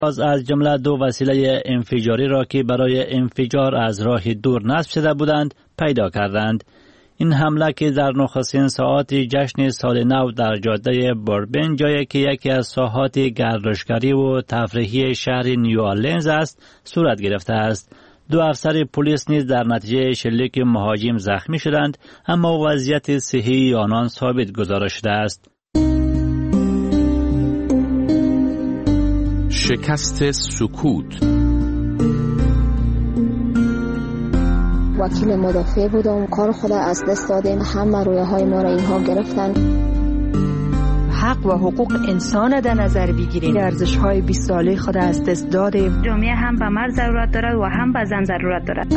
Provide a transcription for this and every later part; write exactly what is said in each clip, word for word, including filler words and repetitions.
از جمله دو وسیله انفجاری را که برای انفجار از راه دور نصب شده بودند پیدا کردند. این حمله که در نخستین ساعات جشن سال نو در جاده بوربن، جایی که یکی از ساحات گردشگری و تفریحی شهر نیوآرلینز است، صورت گرفته است. دو افسر پلیس نیز در نتیجه شلیک مهاجم زخمی شدند، اما وضعیت صحی آنان ثابت گزارش شده است. شکست سکوت. وکیل مدافع بودم، کار خود از دست دادیم، همه رویه های ما را اینها گرفتن. حق و حقوق انسان در نظر بگیریم، ارزش های بیست ساله خود از دست دادیم. جامعه هم به مرد ضرورت دارد و هم به زن ضرورت دارد.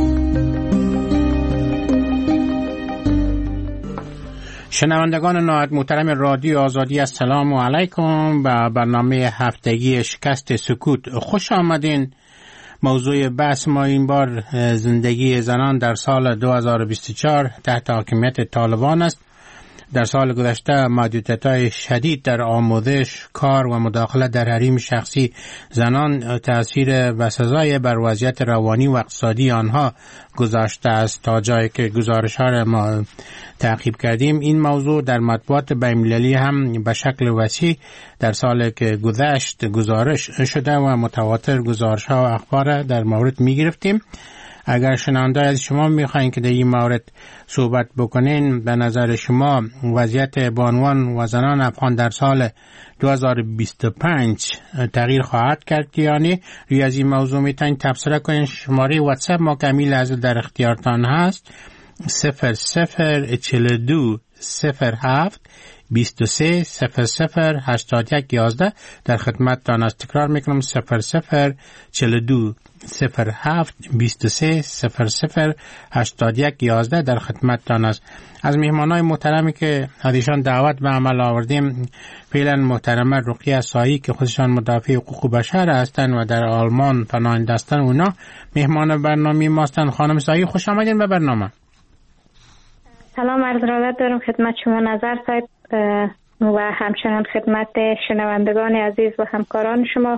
شنوندگان نهایت محترم رادیو آزادی، السلام علیکم. به برنامه هفتگی شکست سکوت خوش آمدین. موضوع بحث ما این بار زندگی زنان در سال دو هزار و بیست و چهار تحت حاکمیت طالبان است. در سال گذشته محدودیت‌های شدید در آموزش، کار و مداخله در حریم شخصی زنان تأثیر بسزای بر وضعیت روانی و اقتصادی آنها گذاشته است. تا جایی که گزارش‌ها را ما تعقیب کردیم، این موضوع در مطبوعات بین‌المللی هم به شکل وسیع در سال که گذشت گزارش شده و متواتر گزارش‌ها و اخبار در مورد می‌گرفتیم. اگر شنونده از شما میخواین که در این مورد صحبت بکنین، به نظر شما وضعیت بانوان و زنان افغان در سال دو هزار و بیست و پنج تغییر خواهد کرد یا نه؟ روی از این موضوع میتونین تبصره کنین. شماره واتساپ ما کمیل از در اختیارتان هست، صفر صفر چهل و دو صفر هفت بیست و سه صفر صفر هشتاد و یک یازده. در خدمتتان است. تکرار میکنم، صفر صفر چهل و دو صفر هفت بیست و سه صفر صفر هشتاد و یک یازده. در خدمتتان است. از مهمانای محترمی که ازشان دعوت به عمل آوردیم، فعلا محترمه رقیه سایی که خودشان مدافع حقوق بشر هستند و در آلمان پناهنده هستند، اونا مهمان برنامه ما هستند. خانم سایی خوش آمدین به برنامه. سلام عرض ارادت دارم خدمت شما نظر صاحب و همچنان خدمت شنوندگان عزیز و همکاران شما.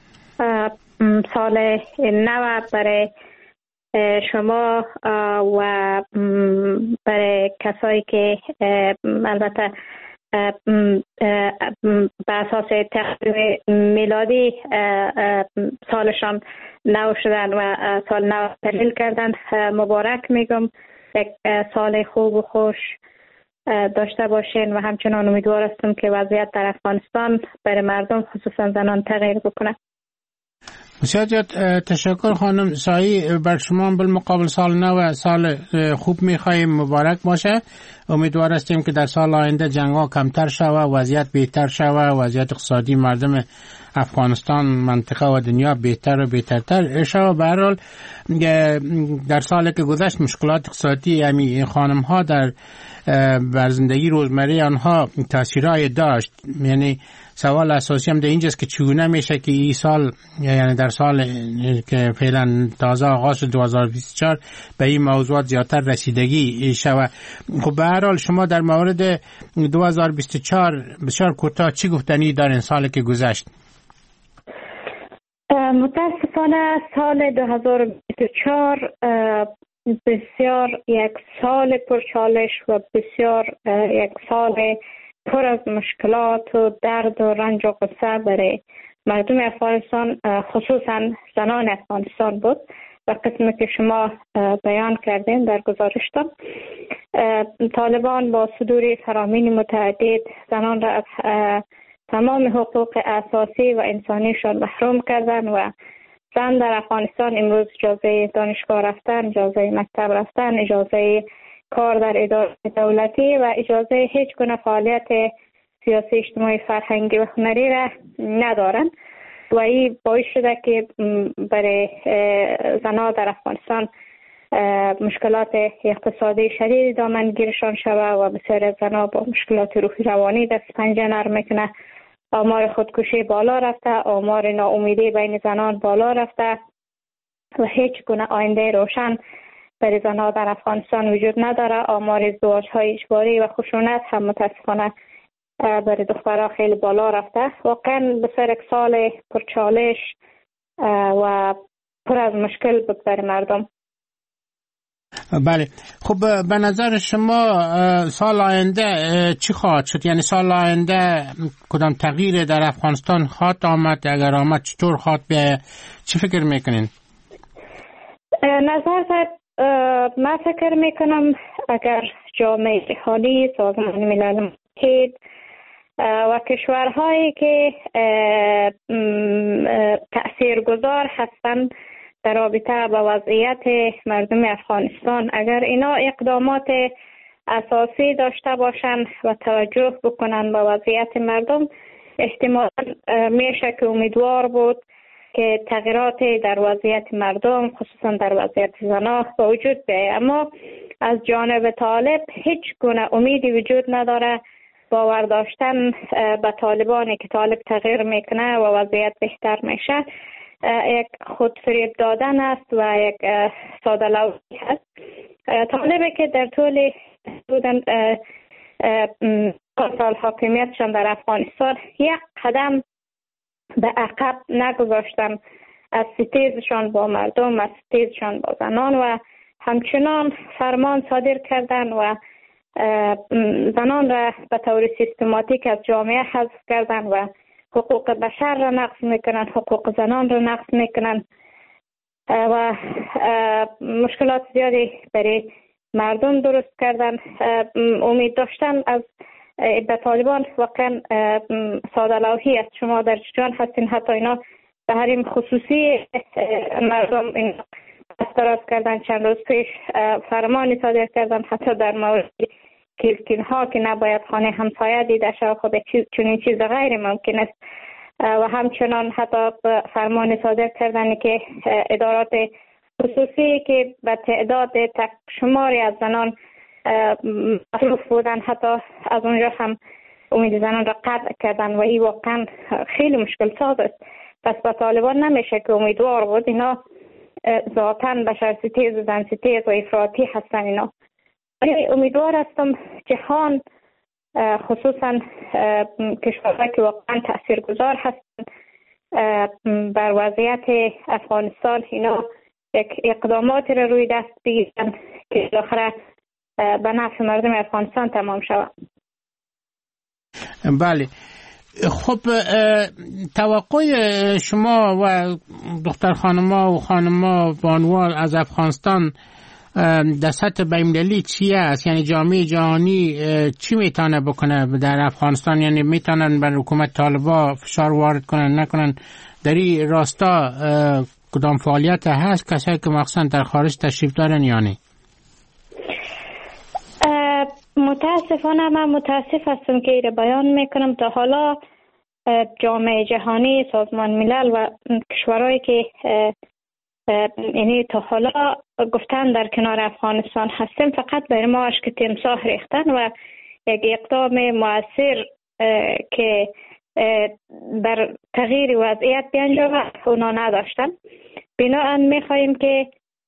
سال نو برای شما و برای کسایی که البته به اساس تقویم میلادی سالشان نو شدن و سال نو تحلیل کردن مبارک میگم. یک سال خوب و خوش داشته باشین و همچنان امیدوار هستم که وضعیت در افغانستان برای مردم خصوصا زنان تغییر بکنه. بسیار زیاد تشکر خانم سایی. بر شما بالمقابل سال نو سال خوب میخواهیم، مبارک باشه. امیدوار هستیم که در سال آینده جنگ ها کمتر شود، وضعیت بهتر شود، وضعیت اقتصادی مردم افغانستان، منطقه و دنیا بهتر و بهترتر شود. به هر حال در سالی که گذشت مشکلات اقتصادی امی خانم ها در بر زندگی روزمره آنها تاثیرای داشت. یعنی سوال اساسی هم در اینجاست که چگونه میشه که این سال، یعنی در سال که فعلا تازه آغاز دو هزار و بیست و چهار، به این موضوعات زیادتر رسیدگی شود. خب به هر حال شما در مورد دو هزار و بیست و چهار بسیار کوتاه چی گفتنی دارین سالی که گذشت؟ متاسفانه سال دو هزار و بیست و چهار بسیار یک سال پرچالش و بسیار یک سال پر از مشکلات و درد و رنج و غصه برای مردم افغانستان، خصوصا زنان افغانستان بود و قسمی که شما بیان کردین در گزارشتان. طالبان با صدور فرامین متعدد زنان را از تمام حقوق اساسی و انسانیشان محروم کردن و زن در افغانستان امروز اجازه دانشگاه رفتن، اجازه مکتب رفتن، اجازه کار در اداره دولتی و اجازه هیچ گونه فعالیت سیاسی، اجتماعی، فرهنگی و هنری را ندارن و این باعث شده که برای زنها در افغانستان مشکلات اقتصادی شدید دامنگیرشان شود و بسیار از زنها با مشکلات روحی روانی دست پنجه نرم میکنه. آمار خودکشی بالا رفته، آمار ناامیدی بین زنان بالا رفته و هیچ گونه آینده روشن برای زنها در افغانستان وجود نداره. آمار ازدواج‌های اجباری و خشونت هم متاسفانه برای دخترها خیلی بالا رفته. واقعا بسیار یک سال پرچالش و پر از مشکل بود برای مردم. بله، خب به نظر شما سال آینده چی خواهد شد؟ یعنی سال آینده کدام تغییر در افغانستان خواهد آمد؟ اگر آمد چطور خواهد بیاید؟ چی فکر میکنین؟ نظر من فکر میکنم اگر جامعه جهانی، سازمان ملل متحد و کشورهایی که تأثیرگذار هستند در رابطه با وضعیت مردم افغانستان، اگر اینا اقدامات اساسی داشته باشند و توجه بکنند به وضعیت مردم، احتمالاً میشه که امیدوار بود که تغییرات در وضعیت مردم، خصوصا در وضعیت زنان به وجود بیاید. اما از جانب طالب هیچ گونه امیدی وجود نداره. باور داشتن به طالبانی که طالب تغییر میکنه و وضعیت بهتر میشه یک خودفریب دادن است و یک ساده لوحی است. طالبی که در طول بودن سال حاکمیتشان در افغانستان یک قدم به عقب نگذاشتن از ستیزشان با مردم، از ستیزشان با زنان، و همچنان فرمان صادر کردن و زنان را به طور سیستماتیک از جامعه حذف کردن و حقوق بشر را نقض میکنن، حقوق زنان را نقض میکنن و مشکلات زیادی برای مردم درست کردن. امید داشتن از به طالبان واقعا ساده لوحی است. شما در جان هستین، حتی اینا به حریم خصوصی مردم این دراز کردن. چند روز پیش فرمانی صادر کردن حتی در مورد کلکین ها که نباید خانه همسایه دیده شود. خب چنین چیز غیر ممکن است. و همچنان حتی فرمانی صادر کردن که ادارات خصوصی که به تعداد تک شماری از زنان مصروف بودن، حتی از اونجا هم امید زنان را قطع کردن و این واقعا خیلی مشکل ساز است. پس به طالبان نمیشه که امیدوار بود. اینا ذاتاً بشر ستیز و زن ستیز و افراطی هستن. اینا امیدوار هستم جهان، خصوصا کشورهایی که واقعا تاثیرگذار هستند بر وضعیت افغانستان، اینا یک اقدامات را روی دست بگیرن که بالاخره به نفع مردم افغانستان تمام شود. بله، خب توقع شما و دختر خانما و خانما بانوان از افغانستان در سطح بین‌المللی چی است؟ یعنی جامعه جهانی چی میتونه بکنه در افغانستان؟ یعنی میتونن بر حکومت طالبان فشار وارد کنن نکنن؟ در این راستا کدام فعالیت هست کسایی که مخصوصا در خارج تشریف دارن یعنی؟ متاسفانه من متاسف هستم که ایره بیان میکنم. تا حالا جامعه جهانی، سازمان ملل و کشورهایی که یعنی تا حالا گفتن در کنار افغانستان هستیم، فقط برای ما اشک تمساح ریختن و یک اقدام مؤثر که در تغییر وضعیت بیانجامد اونا نداشتن. بنابراین میخواییم که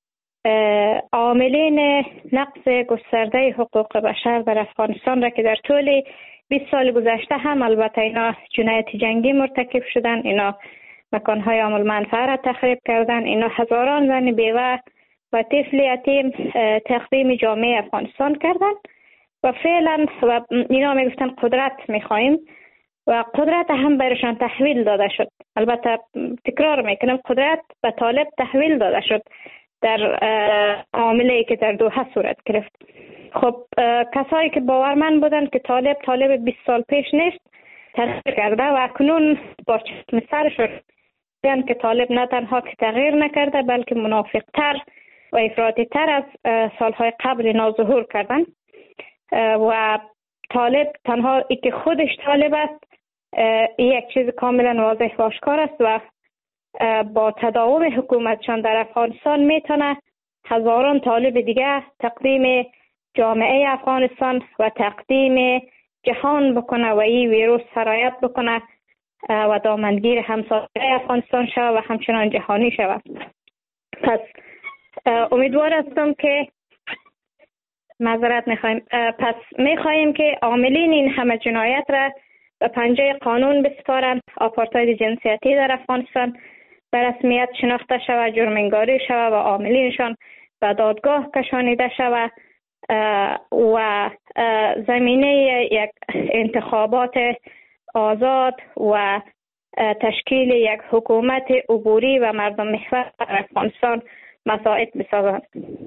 عاملین نقض گسترده حقوق بشر در افغانستان را که در طول بیست سال گذشته هم البته اینا جنایت جنگی مرتکب شدن، اینا مکانهای عامل منفعه را تخریب کردن، اینا هزاران زن بیوه و طفل یتیم تقدیم جامعه افغانستان کردن و فعلا و اینا میگفتن قدرت میخوایم و قدرت هم برشان تحویل داده شد. البته تکرار میکنم، قدرت به طالب تحویل داده شد در عاملی که در دوحه صورت گرفت. خب کسایی که باورمند بودن که طالب طالب بیست سال پیش نیست تغییر کرده و اکنون با چشم سرشون دیدن که طالب نه تنها که تغییر نکرده بلکه منافقتر و افراطی تر از سالهای قبل اینا ظهور کردن و طالب تنها ای که خودش طالب است یک چیز کاملا واضح و آشکار است و با تداوم حکومتشان در افغانستان میتونه هزاران طالب دیگه تقدیم جامعه افغانستان و تقدیم جهان بکنه و این ویروس سرایت بکنه و دامنگیر همسایه افغانستان شود و همچنان جهانی شود. پس امیدوار هستم که معذرت میخوایم. پس میخواهیم که عاملین این همه جنایت را به پنجه قانون بسپارند، آپارتاید جنسیتی در افغانستان به رسمیت شناخته شود، جرم انگاری شود و عاملینشان به دادگاه کشانیده شود و زمینه یک انتخابات آزاد و تشکیل یک حکومت عبوری و مردم محور در افغانستان مساعد بسازند.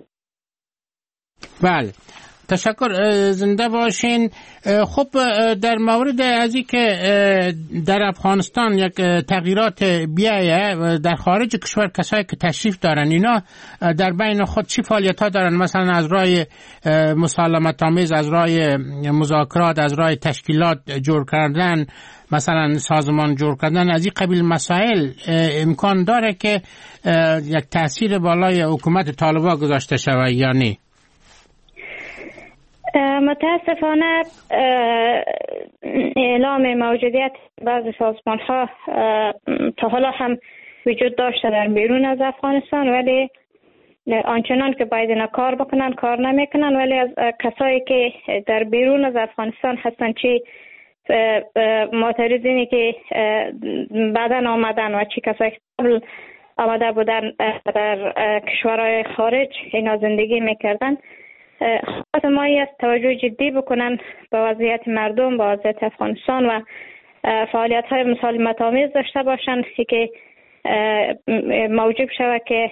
بله، تشکر، زنده باشین. خب در مورد از این که در افغانستان یک تغییرات بیایه در خارج کشور، کسایی که تشریف دارن اینا در بین خود چی فعالیت ها دارن؟ مثلا از راه مسالمت آمیز، از راه مذاکرات، از راه تشکیلات جور کردن، مثلا سازمان جور کردن، از این قبیل مسائل امکان داره که یک تاثیر بالای حکومت طالبان گذاشته شود یا نه؟ متاسفانه اعلام موجودیت بعضی سازمان ها تا حالا هم وجود داشته در بیرون از افغانستان، ولی آنچنان که باید اینا کار بکنن کار نمیکنن. ولی از کسایی که در بیرون از افغانستان هستن، چی معترضینی که بعدن آمدن و چی کسایی که قبل آمده بودن در کشورهای خارج اینا زندگی میکردن، خواهد مایی است توجه جدی بکنن به وضعیت مردم، به وضعیت افغانستان و فعالیت های مسالمت آمیز داشته باشن که موجب شود که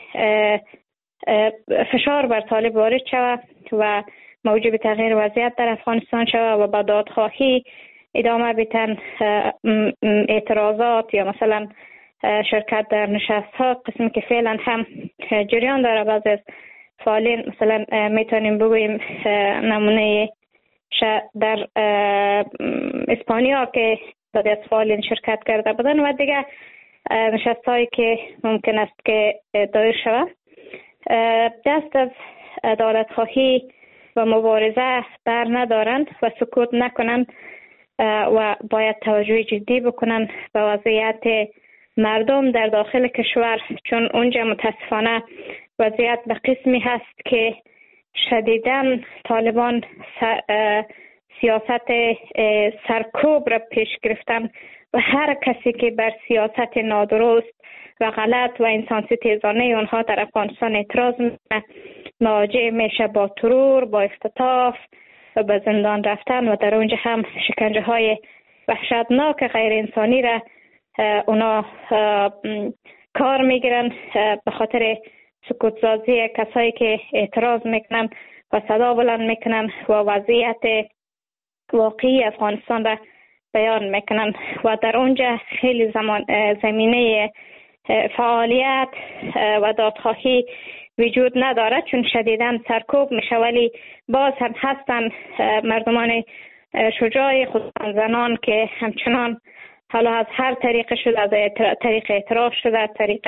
فشار بر طالب وارد شود و موجب تغییر وضعیت در افغانستان شود و با دادخواهی ادامه بیتن اعتراضات یا مثلا شرکت در نشست ها، قسمی که فعلا هم جریان داره. بعضی از فعالین مثلا میتونیم بگوییم نمونه در اسپانیا که بعضی از فعالین شرکت کرده بودن و دیگه نشست هایی که ممکن است که دایر شود، دست از عدالت خواهی و مبارزه بر ندارند و سکوت نکنند و باید توجه جدی بکنند به وضعیت مردم در داخل کشور، چون اونجا متاسفانه وضعیت به قسمی هست که شدیداً طالبان سیاست سرکوب را پیش گرفتن و هر کسی که بر سیاست نادرست و غلط و انسان‌ستیزانه اونها در افغانستان اعتراض میکنه مواجه میشه با ترور، با اختطاف و به زندان رفتن و در اونجا هم شکنجه های وحشتناک غیر انسانی را اونا کار میگیرن به خاطر سکوتسازی کسایی که اعتراض میکنن و صدا بلند میکنن و وضعیت واقعی افغانستان را بیان میکنن و در اونجا خیلی زمان زمینه فعالیت و دادخواهی وجود نداره، چون شدیداً سرکوب میشه. ولی باز هم هستن مردمان شجاع، خصوصا زنان، که همچنان حالا از هر طریق شده، از طریق اعتراض شده، از طریق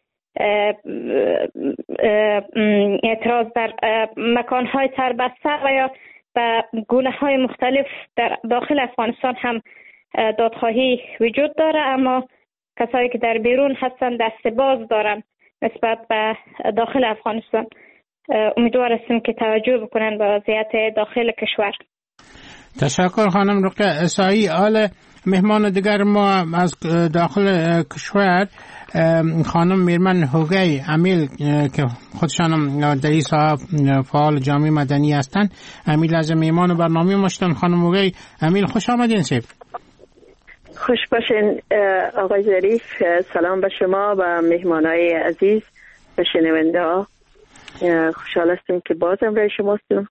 اعتراض در مکانهای سربسته و یا به گونه‌های مختلف در داخل افغانستان هم دادخواهی وجود داره، اما کسایی که در بیرون هستن دست باز دارن نسبت به داخل افغانستان. امیدوار هستیم که توجه بکنن به وضعیت داخل کشور. تشکر خانم رقیه عیسایی. حال مهمان دیگر ما از داخل کشور خانم میرمن هوگی امیل که خودشان در این صاحب فعال جامعه مدنی هستند. امیل از مهمان برنامه ما شدن. خانم هوگی امیل خوش آمدین. سیب خوش باشین آقای ظریف. سلام به شما و مهمانای عزیز و شنونده ها. خوشحال هستیم که بازم برای شما هستیم.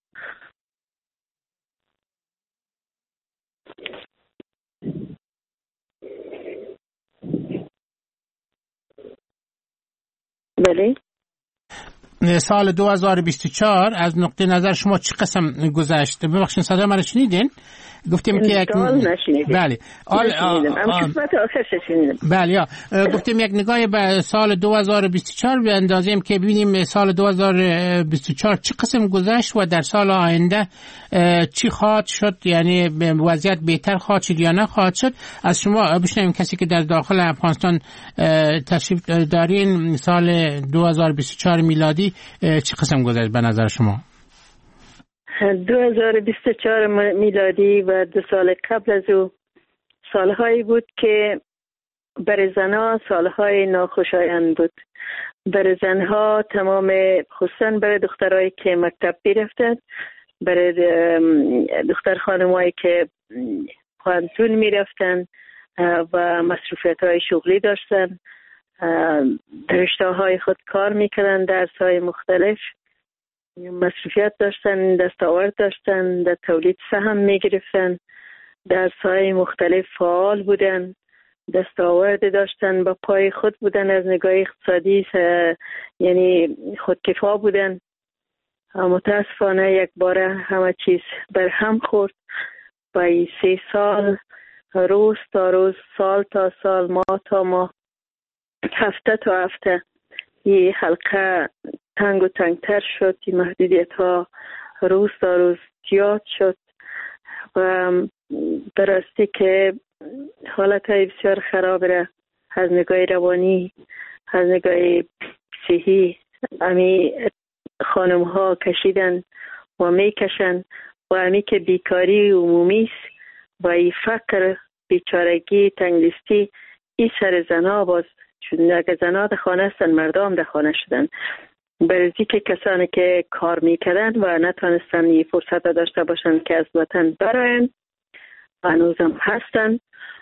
بله. سال دو هزار و بیست و چهار از نقطه نظر شما چه قسم گذشت؟ ببخشید صدا من شنیدین؟ گفتیم که یک بله آل بله یا گفتیم یک نگاهی به سال دو هزار و بیست و چهار بیاندازیم که ببینیم سال دو هزار و بیست و چهار چه قسم گذشت و در سال آینده چی خواهد شد، یعنی وضعیت بهتر خواهد شد یا نه خواهد شد. از شما بشنویم، کسی که در داخل افغانستان تشریف دارین، سال دو هزار و بیست و چهار میلادی چه قسم گذشت به نظر شما؟ دو هزار و بیست و چهار میلادی و دو سال قبل از او سالهایی بود که برای زنها سالهای ناخوشایند بود. برای زنها تمام، خصوصا برای دخترایی که مکتب میرفتند، برای دختر خانمایی که پانتون میرفتند و مسئولیت های شغلی داشتن، در رشته های خود کار میکردن، درس های مختلف مسئولیت داشتن، دستاورد داشتن، در تولید سهم میگرفتن، درس های مختلف فعال بودن، دستاورد داشتن، با پای خود بودن، از نگاه اقتصادی یعنی خودکفا بودن. متاسفانه یک باره همه چیز بر هم خورد. با سه سال، روز تا روز، سال تا سال، ماه تا ماه، هفته تا هفته این حلقه تنگ و تنگتر شد. این محدودیت ها روز تا روز زیاد شد و درسته که حالت های بسیار خراب را از نگاه روانی، از نگاه صحی امی خانم ها کشیدن و می کشن و امی که بیکاری عمومی است و این فقر، بیچارگی، تنگدستی این سر زنها باز، چون اگر زنها در خانه هستن مردم در خانه شدن. برزی که کسانی که کار میکردن و نتونستن این فرصت داشته باشن که از وطن براین و هنوزم هستن،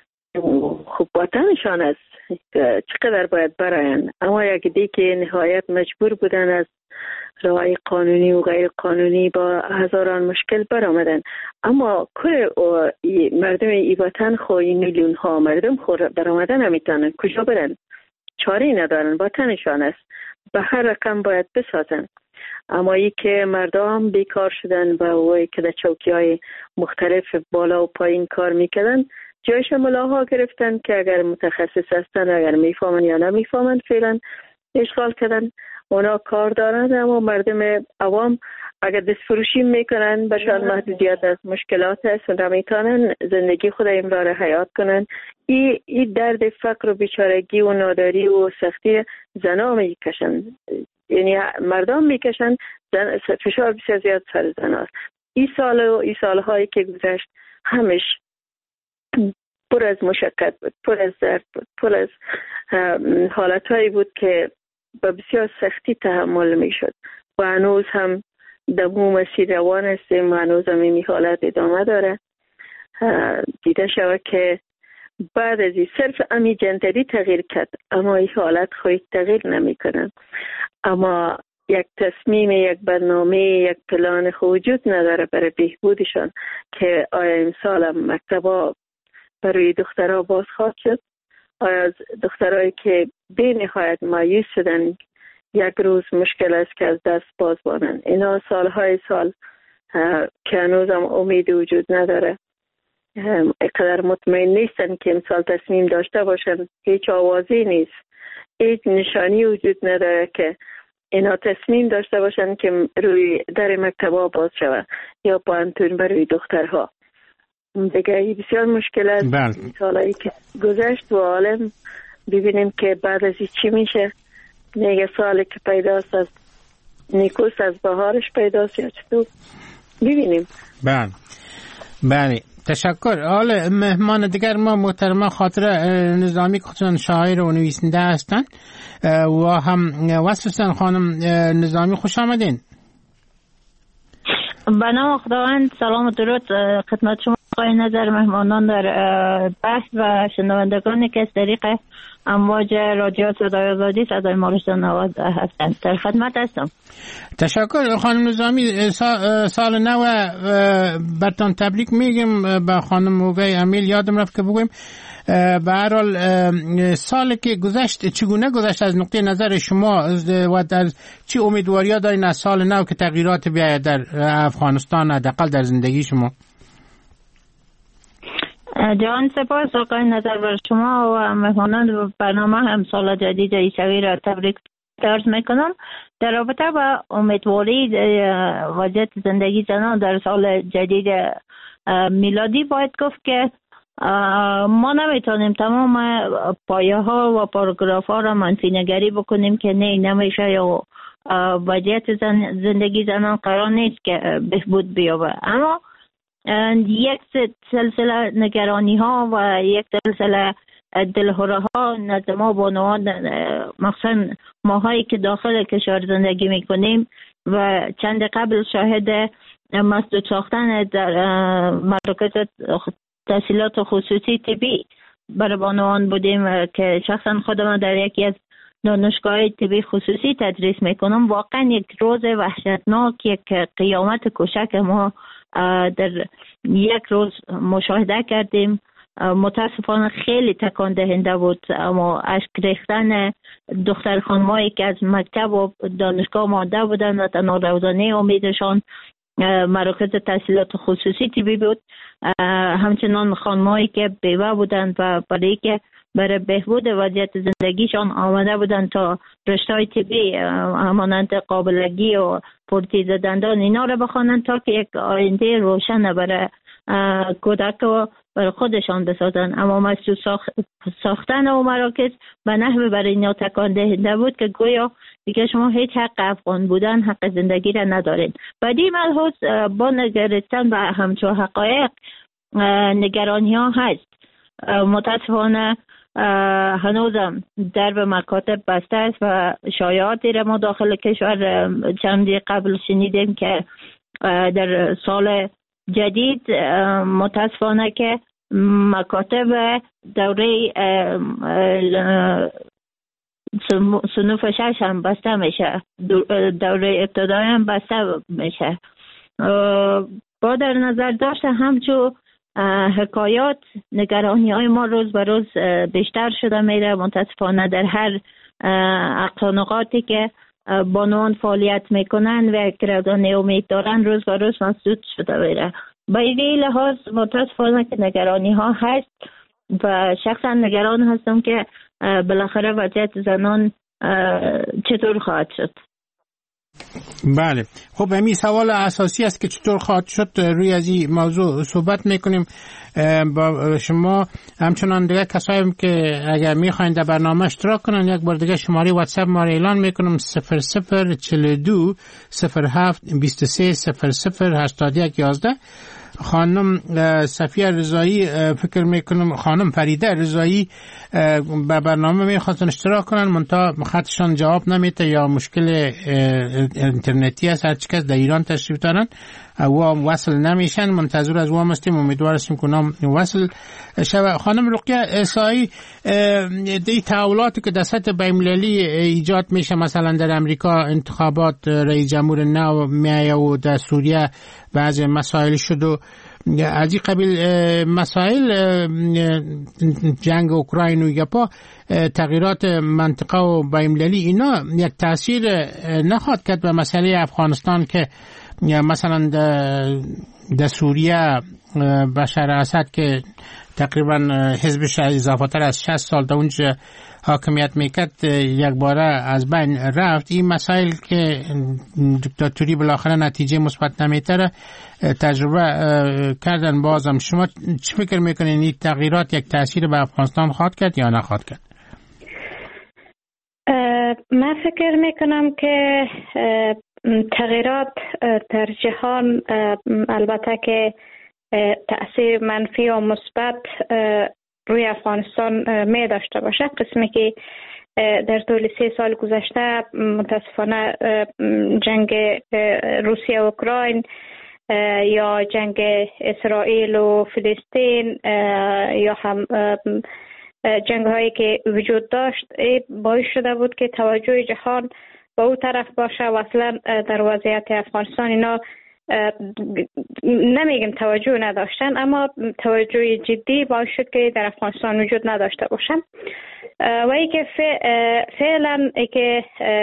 خب وطنشان است، چقدر باید براین. اما یک دی که نهایت مجبور بودن از راه قانونی و غیر قانونی با هزاران مشکل برآمدن. اما کل مردم ای وطن خو این میلیون ها مردم خو برآمدن نمیتونن، کجا برن؟ چاره ندارن، وطنشان است، به هر رقم باید بسازن. اما ای که مردم بیکار شدن و اوی که در چوکی های مختلف بالا و پایین کار میکردن جایش ملاها گرفتن که اگر متخصص هستن، اگر میفهمن یا نمیفهمن، فعلا اشغال کردن. اونا کار دارن، اما مردم عوام اگر دست فروشی میکنن بشان محدودیت از مشکلات هست و نمیتونن زندگی خود امرار حیات کنن. این ای درد فقر و بیچارگی و ناداری و سختی زنها میکشن، یعنی مردم میکشن، زن فشار بسیار زیاد سر زنها. این سال و این سالهایی که گذشت همش پر از مشقت بود، پر از درد بود، پر از حالتهایی بود که با بسیار سختی تحمل می شد و هنوز هم دمو مسیر روان هستیم و هنوز هم این حالت ادامه داره. دیده شود که بعد از این صرف امی جندری تغییر کرد، اما این حالت خواهی تغییر نمی کنن. اما یک تصمیم، یک برنامه، یک پلان وجود نداره برای بهبودشان که آیا این سال هم مکتبا برای دخترها باز خواهد شد؟ آیا از دخترهایی که به نهایت مایوس شدن یک روز مشکل است که از دست باز بانن؟ اینا سالهای سال که هنوز هم امید وجود نداره، اقدر مطمئن نیستن که امسال تصمیم داشته باشن. هیچ آوازی نیست، هیچ نشانی وجود نداره که اینا تصمیم داشته باشن که روی در مکتبا باز شود یا پانتون برای دخترها. دیگه بسیار مشکل است. بله. سالایی که گذشت و عالم ببینیم که بعد از این چی میشه. نگه سالی که پیداست از نیکوست از بهارش پیداست یا چطور ببینیم. بله بله تشکر. حالا مهمان دیگر ما محترمه خاطره نظامی خصوصا شاعر و نویسنده هستند و هم وصفتن. خانم نظامی خوش آمدین. به نام خداوند، سلام و درود خدمت شما آقای نظر، مهمانان در بحث و شنوندگانی که از طریق امواج رادیو صدای آزادی صدای مارش نواز هستند در خدمت هستم. تشکر. خانم نظامی سال نو برتان تبریک میگیم. به خانم موگای امیل یادم رفت که بگویم به هر حال سالی که گذشت چگونه گذشت از نقطه نظر شما و در چی امیدواری دارین از سال نو که تغییرات بیاید در افغانستان، حداقل در زندگی شما؟ جان سپاس آقای نظر بر شما و مهمانان برنامه هم سال جدید عیسوی را تبریک عرض میکنم. در رابطه با امیدواری وضعیت زندگی زنان در سال جدید میلادی باید گفت که ما نمیتونیم تمام پایه ها و پاراگراف ها را منفی نگری بکنیم که نه نمیشه یا وضعیت زن زندگی زنان قرار نیست که بهبود بیابه. اما یک سلسله نگرانی ها و یک سلسله دلهره ها نزد ما بانوان، مخصوصا ماهایی که داخل کشور زندگی میکنیم و چند قبل شاهد مسدود ساختن در مراکز تحصیلات خصوصی طبی برای بانوان بودیم که شخصا خودم در یکی از دانشگاه طبی خصوصی تدریس میکنم. واقعا یک روز وحشتناک، یک قیامت کوچک ما در یک روز مشاهده کردیم. متاسفانه خیلی تکان دهنده بود، اما اشک ریختن دختر خانمایی که از مکتب و دانشگاه مانده بودن و تنها روزانه امیدشان مراکز تحصیلات خصوصی طبی بود، همچنان خانمایی که بیوه بودند و برای که برای بهبود وضعیت زندگیشان آمده بودند تا رشته‌های طبی همانند قابلگی و پروتز دندان اینا را بخوانند تا که یک آینده روشن برای کودک و برای خودشان بسازن. اما مسدود ساختن او مراکز به نحو برای اینا تکان دهنده بود که گویا دیگه شما هیچ حق افغان بودن، حق زندگی را ندارین. بعدی ملحوظ با نگرستن به همچون حقایق نگرانی ها هست. متاسفانه هنوزم درب مکاتب بسته است و شایعاتی را ما داخل کشور چندی قبل شنیدیم که در سال جدید متاسفانه که مکاتب دوره صنوف شش هم بسته میشه، دوره ابتدایی هم بسته میشه. با در نظر داشته همچون حکایات نگرانی های ما روز به روز بیشتر شده میره. متاسفانه در هر اقصانقاتی که بانوان فعالیت میکنن و کردن امید دارن روز به روز مسدود شده میره. با این لحاظ متاسفانه که نگرانی ها هست و شخصا نگران هستم که بالاخره وضعیت زنان چطور خواهد شد. بله، خب همین سوال اساسی است که چطور خواهد شد. روی از این موضوع صحبت میکنیم با شما. همچنان دیگه کسایی که اگر میخواین در برنامه اشتراک کنن، یک بار دیگه شماره واتساپ ما را اعلان میکنم: صفر صفر چهل و دو صفر هفت بیست و سه صفر صفر هشتاد و یک یازده. خانم صفیه رضایی فکر میکنم خانم فریده رضایی به برنامه میخواستن اشتراک کنن، منتها خطشان جواب نمیده یا مشکل اینترنتی است. هر چی کس در ایران تشریف دارن و وصل نمیشن، منتظر از وام هستیم، امیدوار هستیم که نام وصل شود. خانم رقیه عیسایی، دی تحولاتی که در سطح بین‌المللی ایجاد میشه، مثلا در امریکا انتخابات رئیس جمهور نو میایه و در سوریه بعضی مسائل شد و از این قبیل مسائل، جنگ اوکراین و یپا، تغییرات منطقه و بین‌المللی، اینا یک تاثیر نخواهد کرد به مسئله افغانستان که مثلا در سوریه بشار اسد که تقریبا حزبش اضافه‌تر از شصت سال در اونجا حاکمیت میکرد یک باره از بین رفت. این مسائل که دیکتاتوری بالاخره نتیجه مثبت نمیتره تجربه کردن. بازم شما چی فکر میکنین این تغییرات یک تاثیر به افغانستان خواهد کرد یا نخواهد کرد؟ من فکر میکنم که تغییرات در جهان البته که تأثیر منفی و مثبت روی افغانستان می داشته باشه. قسمی که در طول سه سال گذشته متاسفانه جنگ روسیه و اوکراین یا جنگ اسرائیل و فلسطین یا هم جنگ هایی که وجود داشت باعث شده بود که توجه جهان به اون طرف باشه و اصلا در وضعیت افغانستان اینا نمیگم توجه نداشتن، اما توجه جدی باعث شد که در افغانستان وجود نداشته باشن. و ای که فعلا ای که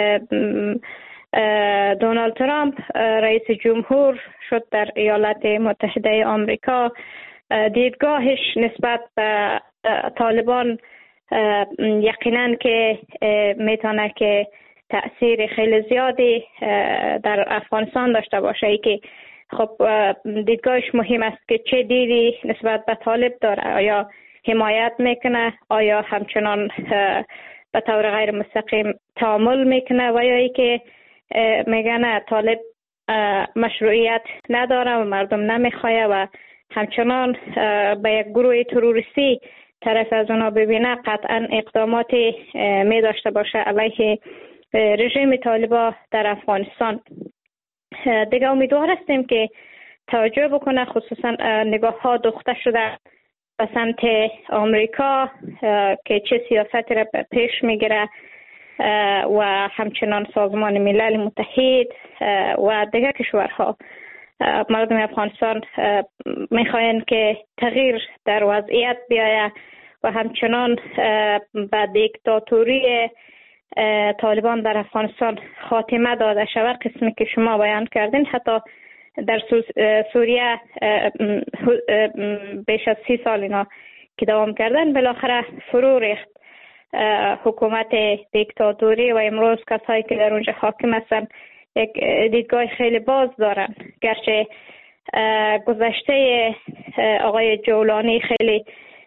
دونالد ترامپ رئیس جمهور شد در ایالات متحده آمریکا، دیدگاهش نسبت به طالبان یقینا که میتونه که تأثیر خیلی زیادی در افغانستان داشته باشه. ای که خب دیدگاهش مهم است که چه دیدی نسبت به طالب داره، آیا حمایت میکنه، آیا همچنان به طور غیر مستقیم تعامل میکنه و یا ای که میگن نه طالب مشروعیت نداره و مردم نمیخواه و همچنان به یک گروه تروریستی طرف از اونا ببینه قطعا اقدامات می داشته باشه علیه رژیم طالبان در افغانستان. دیگه امیدوار هستیم که توجه بکنه، خصوصا نگاه ها دوخته شده به سمت آمریکا که چه سیاستی را پیش میگیره و همچنان سازمان ملل متحد و دیگر کشورها. مردم افغانستان میخواین که تغییر در وضعیت بیاید و همچنان به دیکتاتوری طالبان در افغانستان خاتمه داده شود. قسمی که شما بیان کردین حتی در سوریه بیش از سی سال اینا که دوام کردن بالاخره فرو ریخت حکومت دیکتاتوری و امروز کسایی که در اونجا حاکم هستن یک دیدگاه خیلی باز دارن. گرچه گذشته آقای جولانی خیلی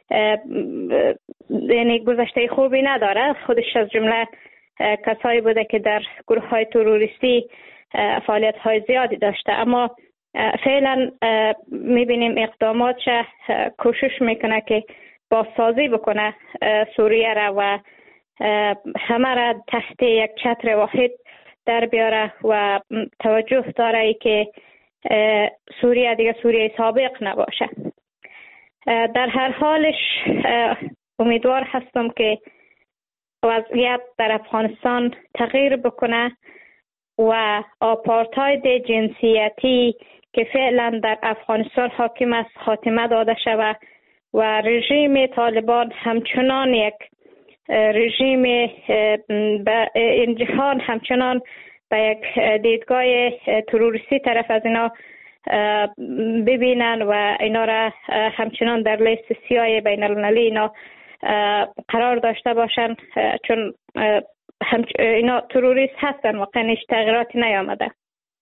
یعنی گذشته خوبی نداره، خودش از جمله کسایی بوده که در گروه های تروریستی فعالیت های زیادی داشته، اما فعلا میبینیم اقداماتش کوشش میکنه که بازسازی بکنه سوریه را و همه را تحت یک چتر واحد در بیاره و توجه داره که سوریه دیگه سوریه سابق نباشه. در هر حالش امیدوار هستم که وضعیت در افغانستان تغییر بکنه و آپارتاید جنسیتی که فعلا در افغانستان حاکم است خاتمه داده شود و رژیم طالبان همچنان یک رژیم به این جهان همچنان به یک دیدگاه تروریستی طرف از اینا ببینن و اینا را همچنان در لیست سیاه بین المللی اینا قرار داشته باشن، چون اینا تروریست هستن و واقعا هیچ تغییراتی نیامده.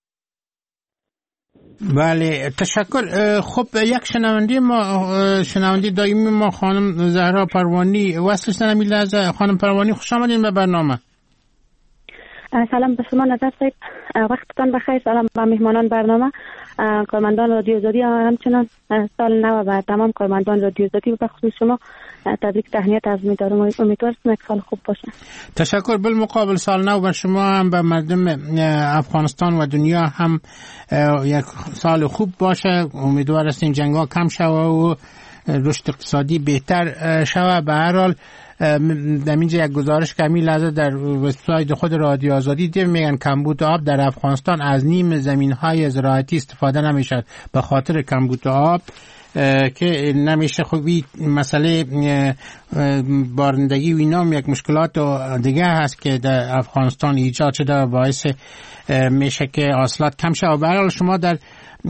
بله تشکر. خب یک شنونده ما شنونده دائمی ما خانم زهرا پروانی وصل شدن. میلازه خانم پروانی خوش آمدین به برنامه. سلام به شما نظر صاحب، وقتتان بخیر. سلام به مهمانان برنامه، کارمندان رادیو آزادی، همچنان سال نو و تمام کارمندان رادیو آزادی و به خصوص شما تبریک تهنیت عرض می‌دارم. امیدوارم یک سال خوب باشه. تشکر. بالمقابل سال نو بر شما هم به مردم افغانستان و دنیا هم یک سال خوب باشه. امیدوار هستیم جنگ‌ها کم شوه و رشد اقتصادی بهتر شوه. به هر حال در اینجا یک گزارش کمی لحظه در وبسایت خود رادیو آزادی دیم میگن کمبود آب در افغانستان از نیم زمین‌های زراعتی استفاده نمیشه به خاطر کمبود آب که نمیشه. خوبی مسئله بارندگی و اینا یک مشکلات دیگه هست که در افغانستان ایجاد شده و باعث میشه که حاصلات کم شه. و به هر حال شما در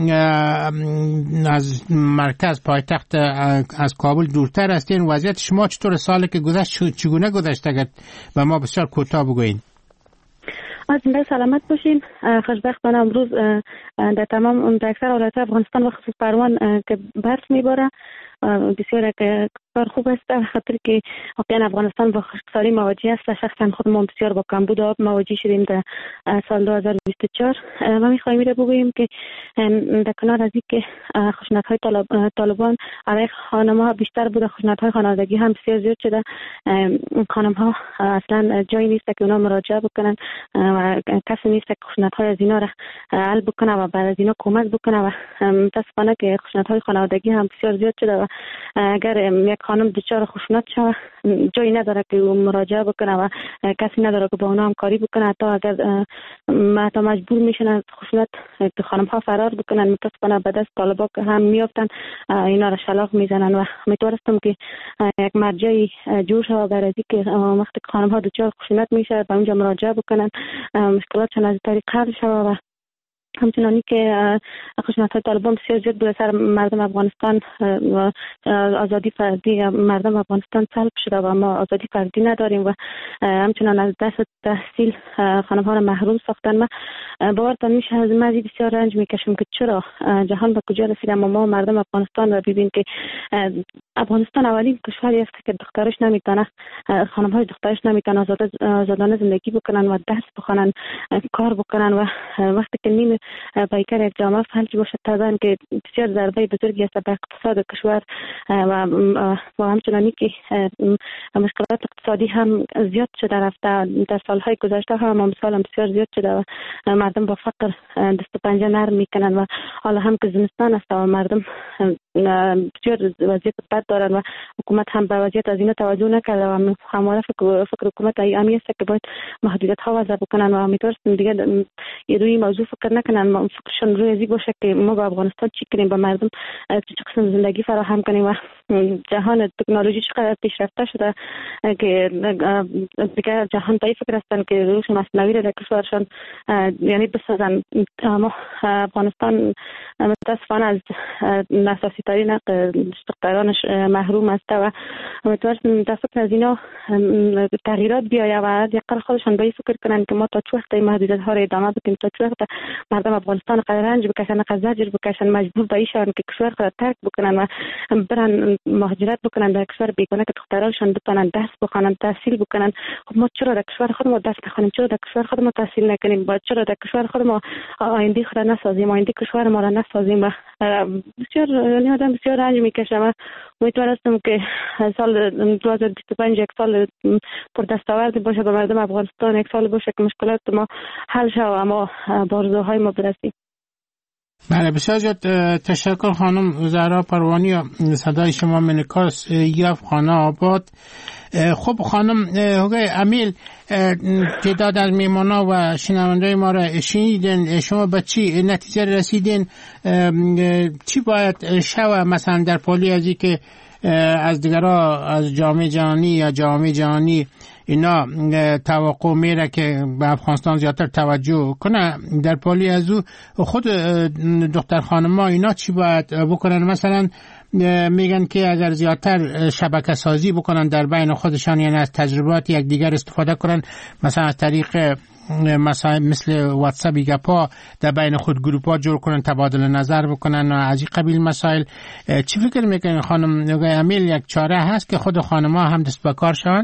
از مرکز پایتخت از کابل دورتر هستین. وضعیت شما چطور؟ سالی که گذشت چگونه گذشت اگر و ما بسیار کوتاه بگوین؟ از زنده سلامت باشین. خوشبختانه امروز در تمام در اکثر ولایات افغانستان و خصوص پروان که برف میباره بسیار کار خوب است، خاطر که واقعا افغانستان با خشکسالی مواجه است. شخصا خود ما بسیار با کمبود آب مواجه شدیم در سال دو هزار و بیست و چهار. ما میخواهیم را بگوییم که در کنار از اینکه خشونت‌های طالبان علیه خانم‌ها بیشتر بوده، خشونت‌های خانوادگی هم بسیار زیاد شده. خانم‌ها اصلا جایی نیست که اونا مراجعه بکنن و کسی نیست که خشونت‌های از اینا را حل بکنه و بعد از اینا کمک بکنه و متأسفانه که خشونت‌های خانوادگی هم بسیار زیاد شده و اگر یک خانم دچار خشونت شود جایی نداره که مراجعه بکنه و کسی نداره که با اونا همکاری بکنه. حتی اگر حتی مجبور میشن از خشونت که خانم‌ها فرار بکنن، متأسفانه به دست طالبان که هم میافتن اینا را شلاق میزنن و امیدوارم که یک مرجعی جور شود برای اینکه وقتی خانم‌ها دچار خشونت میشه به اونجا مراجعه بکنن، مشکلاتشون از طریق حل شود و همچنانی که خشونت‌های طالبان بسیار زیاد بر سر مردم افغانستان و آزادی فردی مردم افغانستان سلب شده و ما آزادی فردی نداریم و همچنان از دست تحصیل خانم‌ها را محروم ساختن. ما باورتان میشه از مزید بسیار رنج میکشیم که چرا جهان به کجا رسید، اما ما مردم افغانستان را ببین که افغانستان اولین کشوری است که دخترش نمیتونه، خانم‌های دخترش نمیتونه آزادانه زندگی بکنن و درس بخونن، کار بکنن و وقتی که نیم پیکر یک جامعه فلج باشه طبعا که بسیار ضربه بزرگی است به اقتصاد کشور و و همچنانی که مشکلات اقتصادی هم زیاد شده رفته. در سالهای گذشته هم مثال هم بسیار زیاد شده و مردم با فقر دست و پنجه نرم میکنن و حالا هم که زمستان است و مردم بسیار وضعیت بد دارن و حکومت هم به وضعیت از این توجه نکرده و همواره فکر فکر حکومت ایامی است که باید محدودیت ها وضع بکنن و امیدوارم دیگه یه روی موضوع فکر نکنن، فکرشون روی ازی باشه که ما با افغانستان چی کنیم، با مردم چه قسم زندگی فراهم کنیم و جهان تکنولوژی چقدر پیشرفته شده که دیگه جهان به فکر هستن که روش مصنوعی را در کشورشان یعنی بسازن. اما افغانستان متاسفانه از اساسی ترین دخترانش محروم است و امیدوارم در فکر از اینا تغییرات بیاید و یقر خودشان به فکر کنن که ما تا چه وقت محدودیت ها را ادامه بدیم، تا چه وقت مردم افغانستان قدر رنج بکشن، قدر زجر بکشن، مجبور به ایشان که کشور خود ترک بکنن و برن مهاجرت بکنن در کشور بیگانه که دخترانشان بتونن درس بخونن، تحصیل بکنن. خب ما چرا در کشور خود ما درس نخونیم؟ چرا در کشور خود ما تحصیل نکنیم؟ با چرا در کشور خود ما آینده خود نسازیم، آینده کشور ما را نسازیم؟ و بسیار یعنی آدم بسیار رنج میکشه و امیدوار هستم که سال دو هزار و بیست و پنج یک سال پر دستاوردی باشه به مردم افغانستان، یک سال باشه که مشکلات ما حل شه و ما به آرزوهای ما برسیم. بله بسیار زیاد تشکر خانم زهرا پروانی. صدای شما منکاس یاف خانه آباد. خب خانم هوگای امیل، تعداد از میمانا و شنونده ما را شنیدین، شما به چی نتیجه رسیدین؟ چی باید شوه مثلا در پالی ازی که از دیگرها از جامعه جهانی یا جامعه جهانی اینا توقع میره که به افغانستان زیادتر توجه کنه، در پالی از او خود دختر خانم ها اینا چی باید بکنن؟ مثلا میگن که اگر زیادتر شبکه سازی بکنن در بین خودشان، یعنی از تجربات یک دیگر استفاده کنن، مثلا از طریق مثلا مثل واتساپ گپا در بین خود گروپ ها جور کنن، تبادل نظر بکنن و از این قبیل مسائل، چی فکر میکنین خانم نگاه امیل یک چاره هست که خود خانم ها هم دست به کار شون؟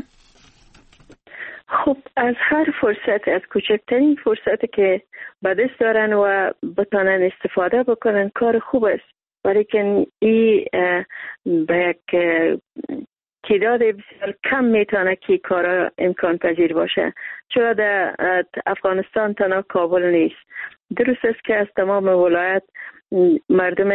خب از هر فرصت، از کوچکترین فرصتی که به دست دارن و بتانن استفاده بکنن کار خوب است، ولی که این به یک تعداد بسیار کم میتونه که کارا امکان پذیر باشه، چرا در افغانستان تنها کابل نیست. درست است که از تمام ولایت مردم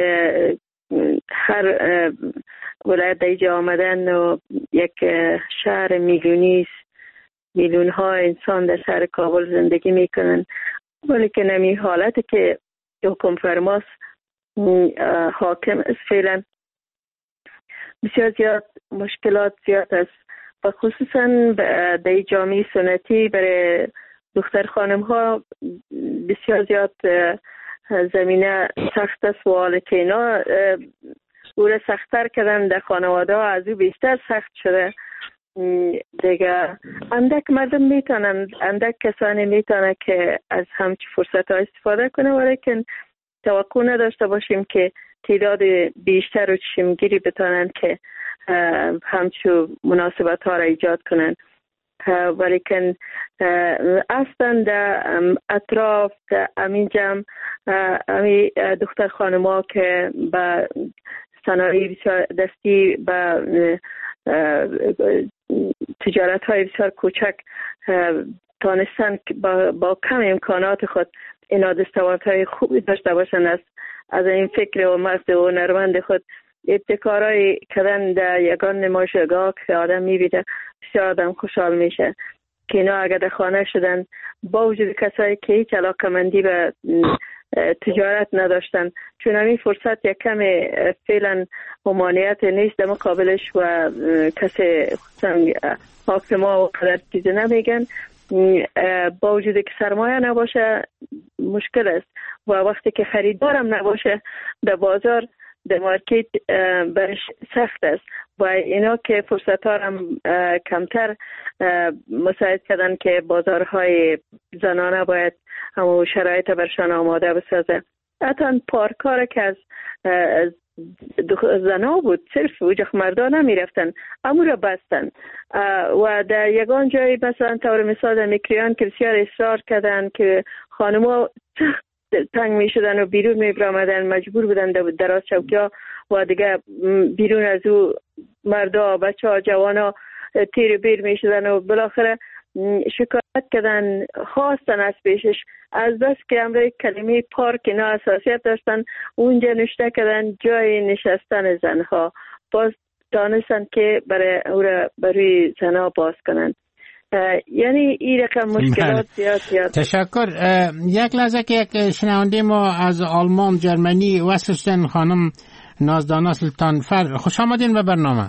هر ولایت دیجا آمدن و یک شهر میلیونی است، میلیون ها انسان در شهر کابل زندگی میکنن، ولی که نمی حالت که حکم فرماس حاکم است فعلا بسیار زیاد مشکلات زیاد است و خصوصا در جامعه سنتی برای دختر خانم ها بسیار زیاد زمینه سخت است و حال که اینا او را سختتر کردن در خانواده ها از او بیشتر سخت شده دیگه. اندک مردم میتونن، اندک کسانی میتونن که از همچی فرصت ها استفاده کنه، ولی که توقع نداشته باشیم که تعداد بیشتر و چشمگیری بتونن که همچو مناسبت ها را ایجاد کنن. ولی که اصلا در اطراف در امین جمع امی دختر خانم ها که با صنایع بسیار دستی با تجارت های بسیار کوچک تانستن با, با کم امکانات خود اینا دستاوردهای خوبی داشته باشند، از از این فکر و مغز و هنرمند خود ابتکارهای کردن در یگان نمایشگاه که آدم میبینه بسیار آدم خوشحال میشه که اینا اگر در خانه شدن با وجود کسایی که هیچ علاقمندی به تجارت نداشتن، چون همین فرصت یک کم فعلا ممانعت نیست در مقابلش و کسی حاکما و قدر چیزی نمیگن، با وجود که سرمایه نباشه مشکل است و وقتی که خریدارم نباشه در بازار در مارکت برش سخت است و اینا که فرصت ها هم کمتر مساعد کردن که بازارهای زنانه باید همون شرایط برشان آماده بسازه. حتی پارکار که از زنا بود صرف وجه مردان نمی رفتن امو را بستن و در یگان جایی مثلا طور مثال در میکریان که بسیار اصرار کردن که خانم‌ها سخت تنگ می شدن و بیرون می برامدن، مجبور بودن دراز چوکی ها و دیگه بیرون از او مردا بچه ها جوان ها تیر بیر می شدن و بالاخره شکایت کردن، خواستن از پیشش از بس که امروی کلمه پارک اینا اساسیت داشتن اونجا نشته کردن جای نشستن زنها، باز دانستن که برای او را برای زنها باز کنن. یعنی این رقم مشکلات زیاد زیاد. تشکر. یک لحظه که یک شنونده ما از آلمان جرمنی وصل خانم نازدانا سلطان فر، خوش آمدین به برنامه.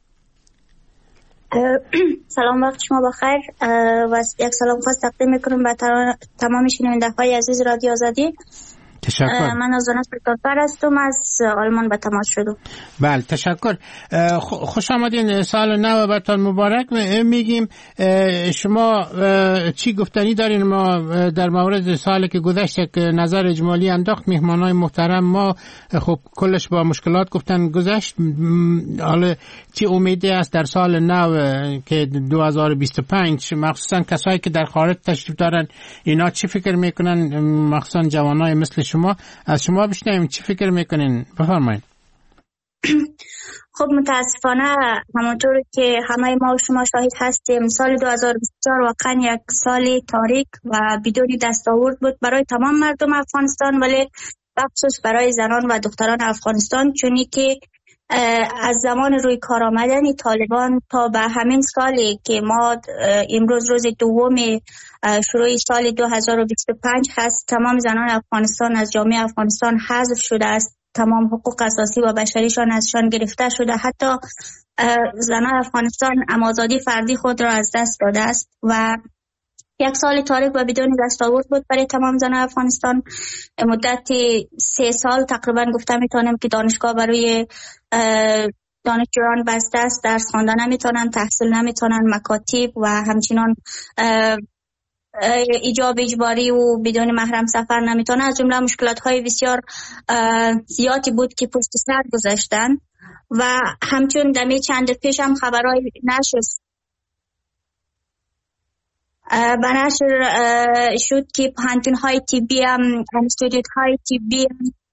سلام، وقت شما بخیر و یک سلام خاص تقدیم میکنم به تمام شنونده های عزیز رادیو آزادی. تشکر. من نازدانا سلطان فر هستم، از آلمان به تماس شدم. بله تشکر. خوش آمدین، سال نو براتون مبارک میگیم. شما چی گفتنی دارین؟ ما در مورد سالی که گذشته که نظر اجمالی انداخت مهمانای محترم ما خب کلش با مشکلات گفتن گذشت. حالا چی امیدی است در سال نو که دو هزار و بیست و پنج، مخصوصا کسایی که در خارج تشریف دارن اینا چی فکر میکنن، مخصوصا جوانای مثل شما؟ از شما بشنویم چی فکر میکنین، بفرمایید. خب متاسفانه همونطور که همه ما و شما شاهد هستیم سال دو هزار و بیست و چهار واقعا یک سال تاریک و بدون دستاورد بود برای تمام مردم افغانستان، ولی بخصوص برای زنان و دختران افغانستان، چونی که از زمان روی کار آمدن طالبان تا به همین سالی که ما امروز روز دوم شروع سال دو هزار و بیست و پنج هست، تمام زنان افغانستان از جامعه افغانستان حذف شده است، تمام حقوق اساسی و بشریشان ازشان گرفته شده، حتی زنان افغانستان آزادی فردی خود را از دست داده است و یک سال تاریک و بدون دستاورد بود برای تمام زنان افغانستان. مدت سه سال تقریبا گفته میتونم که دانشگاه برای دانشجویان بسته است، درس خواندن نمیتونن، تحصیل نمیتونن، مکاتب و همچنان ایجاب اجباری و بدون محرم سفر نمیتونن. از جمله مشکلات های بسیار زیادی بود که پشت سر گذاشتن و همچون دمی چند پیش هم خبرهای نشر به نشر شد که پانتون های طبی هم انستیتوت های طبی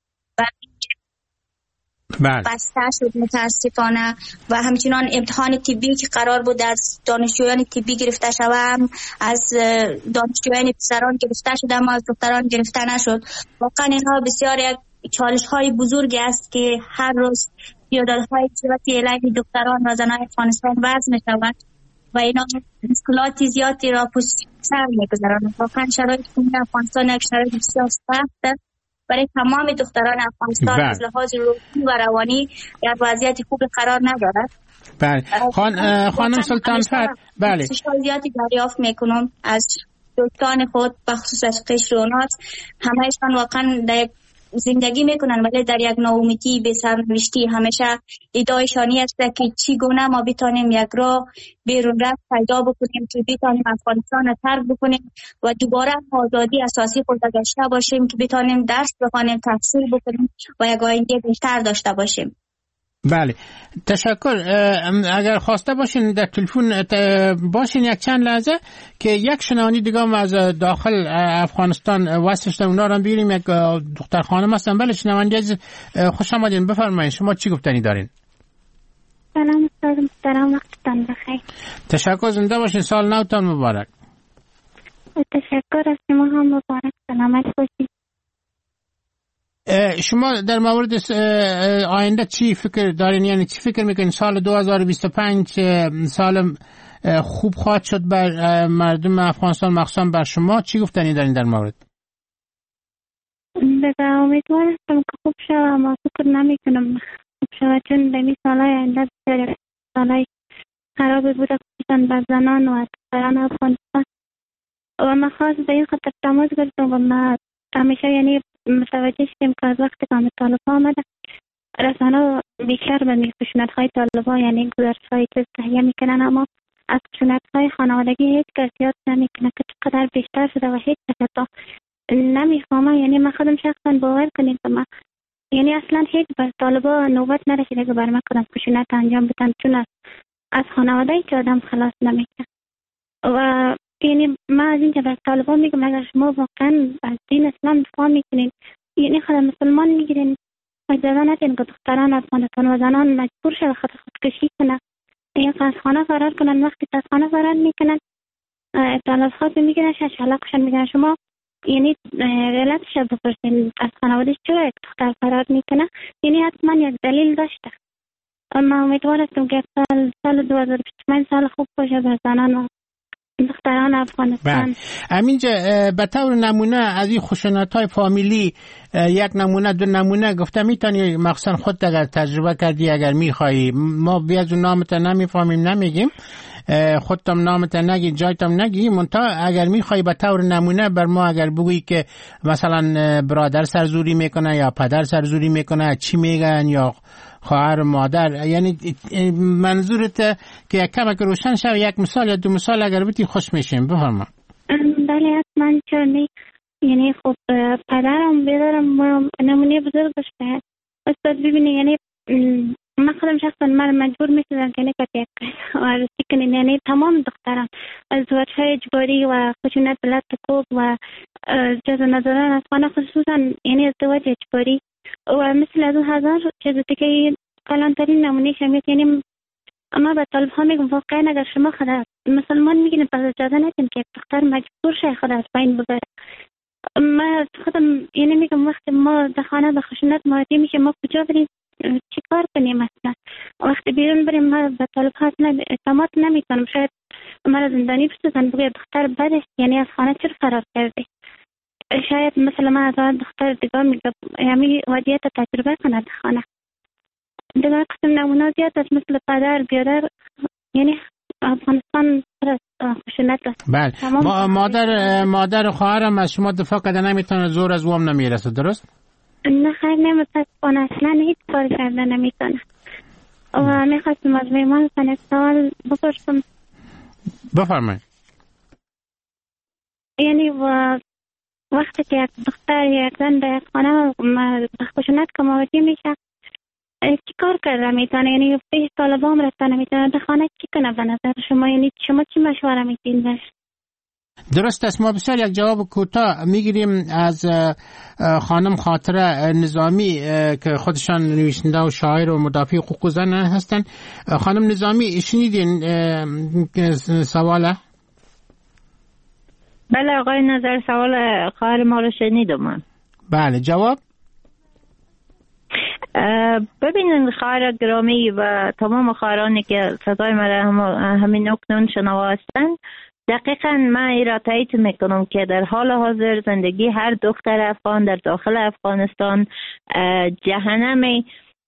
هم بسته شد متاسفانه و همچنان امتحان طبی که قرار بود از دانشجویان طبی گرفته شود از دانشجویان پسران گرفته شد اما از دختران گرفته نشد. واقعا اینها بسیار یک چالش های بزرگی است که هر روز پیاده‌روی های زیادی علیه دختران و زنان افغانستان وضع می شود و اینا مشکلات زیادی را پشت سر می‌گذارند. واقعا شرایط افغانستان یک شرایط بسیار سخت برای تمام دختران افغانستان از لحاظ روحی و روانی یک وضعیت خوب قرار ندارد. بله خان خانم سلطان فر، بله زیادی دریافت میکنم از دوستان خود بخصوص از قشر و ناز، همه‌شان واقعا در یک زندگی میکنن ولی در یک ناامیدی به سرنوشتی. همیشه ادعایشانی است که چگونه ما بتانیم یک راه بیرون رفت پیدا بکنیم که بتانیم افغانستان را ترک بکنیم و دوباره آزادی اساسی خود را داشته باشیم که بتانیم درس بخوانیم، تحصیل بکنیم و یک آینده بهتر داشته باشیم. بله تشکر. اگر خواسته باشین در تلفن باشین یک چند لحظه که یک شنوانی دیگه هم از داخل افغانستان وصل شدن، اونا رو بیاریم. یک دختر خانم هستن. بله شنوانی عزیز خوش آمدین، بفرمایید شما چی گفتنی دارین؟ سلام استاد محترم، وقتتان بخیر. تشکر، زنده باشین، سال نوتان مبارک. تشکر، از شما هم مبارک، سلامت باشید. شما در مورد آینده چی فکر دارین؟ یعنی چی فکر میکنین سال دو هزار و بیست و پنج سال خوب خواهد شد بر مردم افغانستان، مخصوصا بر شما؟ چی گفتنی دارین در مورد؟ بگه امیدوار هستم که خوب شد، اما فکر نمی کنم خوب شد چون در این سالهای آینده بسیار سالهای خرابی بوده خصوصا بر زنان و دختران افغانستان و من خواست به این خاطر تماس گرفتم و من همیشه یعنی متوجه شدیم که از وقتی که طالب آمده رسانه بیشتر به خشونت های طالبان یعنی گزارش های که تهیه میکنن، اما از خشونت های خانوادگی هیچ کس یاد نمیکنه که چقدر بیشتر شده و هیچ کس تا نمیفهمه. یعنی من خودم شخصا باور کنیم که من یعنی اصلا هیچ بر طالبان نوبت نرسیده که بر من کدام خشونت انجام بدن، چون از از خانواده که آدم خلاص نمیشه. و یعنی من از اینکه بر طالبان میگم اگر شما واقعا از دین اسلام دفاع میکنین یعنی خود مسلمان میگیرین، اجازه ندین که دختران افغانستان و زنان مجبور شد خود خودکشی کنن یا از خانه فرار کنن. وقتی از خانه فرار میکنن اطلاعات خاصی میگیرن شلاقشان میگن. شما یعنی علتش بپرسین از خانوادهش چرا یک دختر فرار میکنه، یعنی حتما یک دلیل داشته. اما امیدوار هستم که سال سال دو هزار و بیست و پنج سال خوب باشه بر زنان و دختران افغانستان. همینجا به طور نمونه از این خشونت‌های فامیلی یک نمونه دو نمونه گفتم میتونی مخصوصا خود اگر تجربه کردی اگر میخوایی، ما بیازو نامت نمیفهمیم نمیگیم، خودتم نامت نگی جایتم نگی، منتها اگر میخوایی به طور نمونه بر ما اگر بگویی که مثلا برادر سرزوری میکنه یا پدر سرزوری میکنه چی میگن، یا خواهر مادر، یعنی منظورت که یک کمک روشن شد یک مثال یا دو مثال اگر بودی خوش میشیم. بفرما. بله حتما. چون یعنی خب پدرم بیدارم نمونه بزرگ داشته استاد ببینی، یعنی من خودم شخصا من مجبور میشدم که نکت یک عرضی کنیم، یعنی تمام دختران ازدواج های اجباری و خشونت بلد کوب و جزا ندارن از خانه، خصوصا یعنی ازدواج اجباری و مثل از اون هزار چیزی که کلانترین نمونه شمید. یعنی اما به طالب ها میگم واقعا اگر شما خود مسلمان میگین پس اجازه ندین که دختر مجبور شه خود از بین ببره. ما خودم یعنی میگم وقتی ما در خانه به خشونت مواجه میشه ما کجا بریم چی کار کنیم؟ مثلا وقتی بیرون بریم ما به طالب ها اعتماد نمیکنم، شاید مرا زندانی بسازن بگه دختر بده یعنی از خانه چرا فرار کرده. شاید مثلا من از دختر دیگه میگم یعنی وضعیت تجربه کنه در خانه. دیگه قسم نمونه زیاد است مثل پدر بیادر، یعنی افغانستان پر از خشونت است. بله ما مادر مادر خواهرم از شما دفاع کرده نمیتونه، زور از وام نمیرسه، درست؟ نه خیر نمیتونه، اصلا هیچ کار کرده نمیتونه. و میخواستم از میمان سن سوال بپرسم. بفرمایید. یعنی و وقتی که یک دختر یا یک زن در خانه به خشونت که مواجه میشه چی کار کرده میتونه؟ یعنی به طالبان رسانه میتونه در خانه چی کنه به نظر شما؟ یعنی شما چی مشوره میدین بهش؟ درست است. ما بسیار یک جواب کوتاه میگیریم از خانم خاطره نظامی که خودشان نویسنده و شاعر و مدافع حقوق زن هستن. خانم نظامی شنیدین سواله؟ بله آقای نظر سوال خواهر ما رو شنیدم من. بله جواب؟ ببینید خواهر گرامی و تمام خواهرانی که صدای من همین اکنون شنوا هستند، دقیقاً من ای را تایید میکنم که در حال حاضر زندگی هر دختر افغان در داخل افغانستان جهنم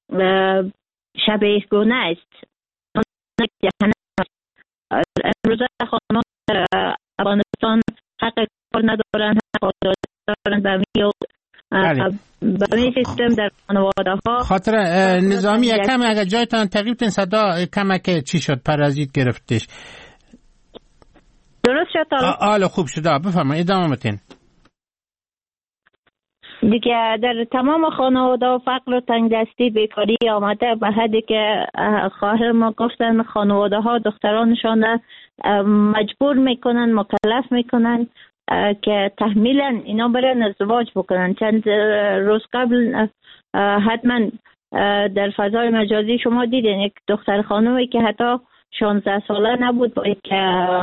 شبیه گونه است. جهنم امروز خانمان در افغانستان حق کار ندارن، حق دارن به میو به می سیستم در خانواده ها. خاطر نظامی یکم اگر جایتان تقریب تن صدا کمک چی شد پرازیت گرفتش؟ درست شد. آله خوب شده. بفرمایید ادامه بدین. دیگه در تمام خانواده و فقر و تنگدستی بیکاری آمده به حدی که خواهر ما گفتن خانواده ها دخترانشان مجبور میکنن، مکلف میکنن که تحمیلا اینا برن ازدواج بکنن. چند روز قبل حتما در فضای مجازی شما دیدین یک دختر خانومی که حتی شانزده ساله نبود با یک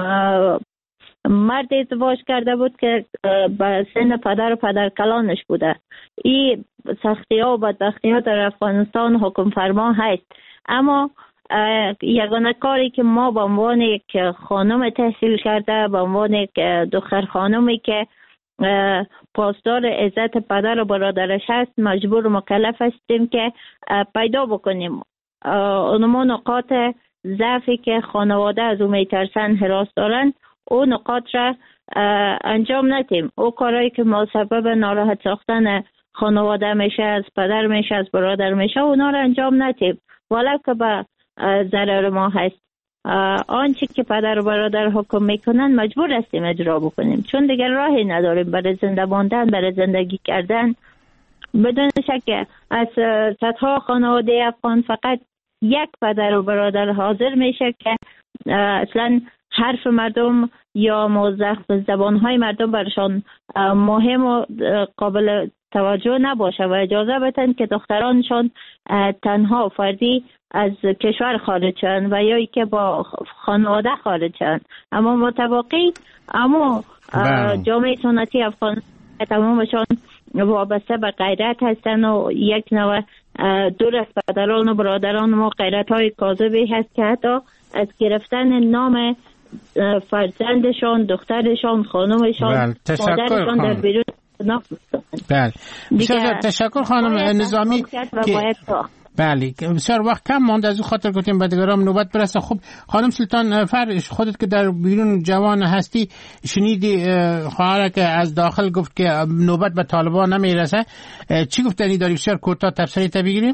مرد ازدواج کرده بود که به سن پدر و پدر کلانش بوده. این سختی ها و بدبختی ها در افغانستان حکم فرما هست، اما یگانه کاری که ما به عنوان یک خانم تحصیل کرده، به عنوان یک دختر خانمی که پاسدار عزت پدر و برادرش هست مجبور و مکلف هستیم که پیدا بکنیم اونما نقاط ضعفی که خانواده از اون میترسن حراس دارن، او نقاط را انجام ندیم. او کارهایی که ما سبب ناراحت ساختن خانواده میشه، از پدر میشه، از برادر میشه، اونا رو انجام ندیم ولی که به ضرر ما هست. آنچه که پدر و برادر حکم میکنن مجبور هستیم اجرا بکنیم، چون دیگر راهی نداریم برای زنده ماندن، برای زندگی کردن. بدون شک از صدها خانواده افغان فقط یک پدر و برادر حاضر میشه که اصلا حرف مردم یا موضح زبانهای مردم برشان مهم و قابل توجه نباشه و اجازه بدن که دخترانشان تنها فردی از کشور خارج شن و یا ای که با خانواده خارج شن. اما متواقی اما جامعه سنتی افغان تمامشان وابسته به غیرت هستن و یک نوع دور از پدران و برادران ما غیرت های کاذبی هست که حتی از گرفتن نام فرزندشان، دخترشان، خانمشان، مادرشان در بیرون بله. بسیار تشکر خانم نظامی که بله بسیار وقت کم مانده، از او خاطر گفتیم به دیگران نوبت برسه. خب خانم سلطان فرش، خودت که در بیرون جوان هستی شنیدی خواهر که از داخل گفت که نوبت به طالبان نمیرسه، چی گفتنی داری؟ بسیار کوتاه تفسیری تا بگیریم.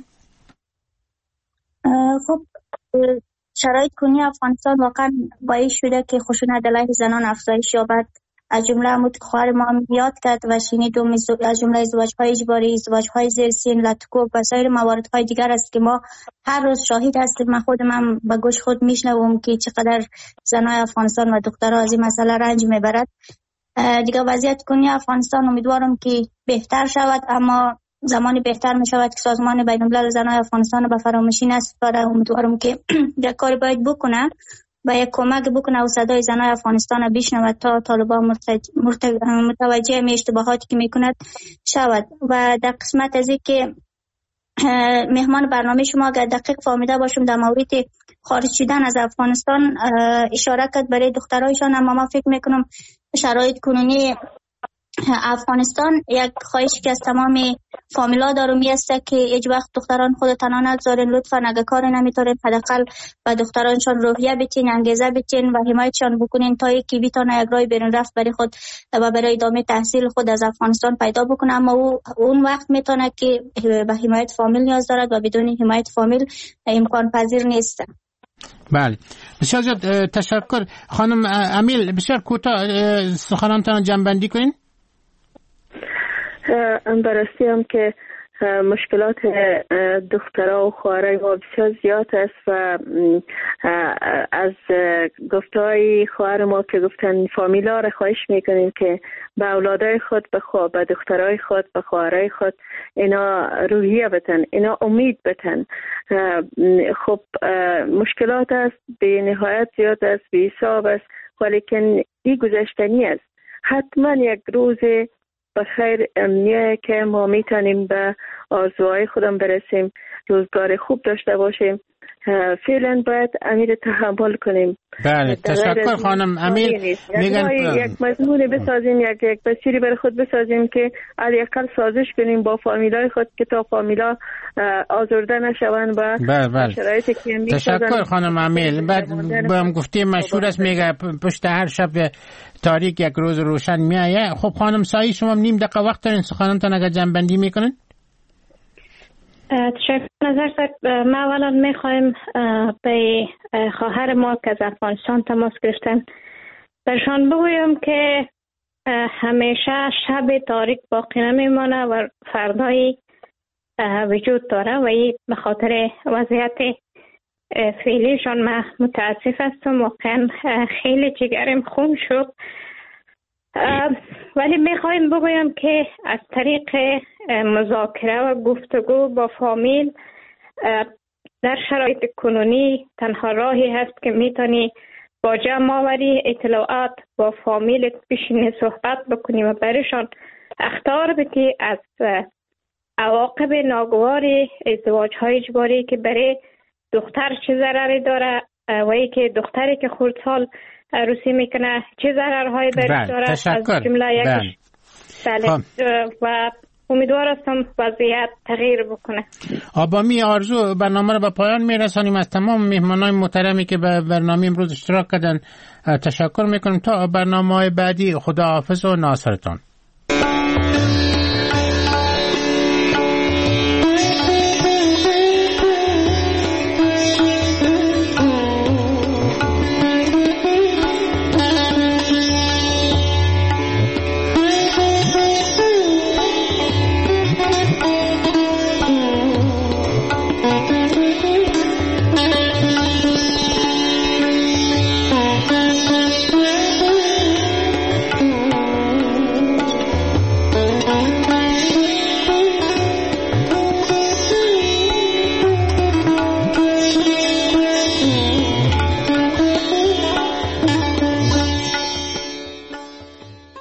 خب شرایط کنونی افغانستان واقعا باعث شده که خشونت علیه زنان افزایش یابد. از جمله همون خواهر ما هم یاد کرد و شنیدم از جمله ازدواج‌های اجباری، ازدواج‌های زیر سن، لطکوب و سایر مواردهای دیگر است که ما هر روز شاهد هستیم. من خودم هم به گوش خود میشنوم که چقدر زنای افغانستان و دخترها از این مسئله رنج میبرد. دیگه وضعیت کنونی افغانستان امیدوارم که بهتر شود، اما زمانی بهتر می شود که سازمان بین‌الملل زنای افغانستان به فراموشی نسپاره. امیدوارم که یک کاری باید بکنه و یک کمک بکنه و صدای زنای افغانستان بشنود تا طالبان متوجه می اشتباهاتی که میکند شود. و در قسمت از این که مهمان برنامه شما اگر دقیق فهمیده باشم در مورد خارج شدن از افغانستان اشاره کرد برای دخترایشان، اما من فکر میکنم شرایط کنونی افغانستان یک خواهشی که از تمام فامیلا دارم میسته که هیچ وقت دختران خود تنها نگذارین، لطفا اگه کار نمیتونین حداقل به دخترانشان روحیه بتین، انگیزه بتین و حمایتشان بکنین تا یکی بتونه یک راه بیرون رفت برای خود و برای ادامه تحصیل خود از افغانستان پیدا بکنه. اما او اون وقت میتونه که به حمایت فامیل نیاز دارد و بدون حمایت فامیل امکان پذیر نیست. بله بسیار زیاد تشکر خانم امیل. بسیار کوتاه سخنانتان جمع‌بندی کنین. براستی هم که مشکلات دخترها و خواهرای ما بسیار زیاد است و از گفتهای خواهر ما که گفتن فامیلا را خواهش میکنیم که به اولادای خود بخوا به دخترای خود به خواهرای خود اینا روحیه بتن، اینا امید بتن. خب مشکلات است به نهایت زیاد است، به حساب است، ولیکن این گذشتنی است. حتما یک روز بخیر امنیه که ما میتونیم به آرزوهای خودم برسیم، روزگار خوب داشته باشیم. فعلا باید امیر تحمل کنیم. بله تشکر خانم امیر. میگن یک مضمون بسازیم، یک یک بسیاری برای خود بسازیم که حداقل سازش کنیم با فامیلای خود که تا فامیلا آزرده نشوند و بله بله. شرایطی که میسازن. تشکر خانم امیر. بعد با هم گفتیم مشهور است، میگه پشت هر شب تاریک یک روز روشن میایه. خب خانم سایی شما نیم دقیقه وقت دارین، سخنانتان اگر جمع بندی میکنین. تشکر نظر سر. ما اولا میخوایم به خواهر ما که از افغانستان تماس گرفتن برشان بگویم که همیشه شب تاریک باقی نمیمانه و فردایی وجود داره و این به خاطر وضعیت فعلیشان من متاسف هستم. واقعا خیلی جگرم خون شد، ولی میخوایم بگویم که از طریق مذاکره و گفتگو با فامیل در شرایط کنونی تنها راهی هست که میتونی با جمع آوری اطلاعات با فامیل بشینی صحبت بکنی و برشان اخطار بدی از عواقب ناگوار ازدواج های اجباری که برای دختر چه ضرری داره و ای که دختری که خردسال عروسی میکنه چه ضررهایی برش داره. تشکر. از جمله یکش بله. و امیدوار هستم وضعیت تغییر بکنه. با می آرزو برنامه رو به پایان میرسانیم. از تمام مهمانای محترمی که به برنامه امروز اشتراک کردن تشکر میکنم. تا برنامه های بعدی، خداحافظ و ناصرتان.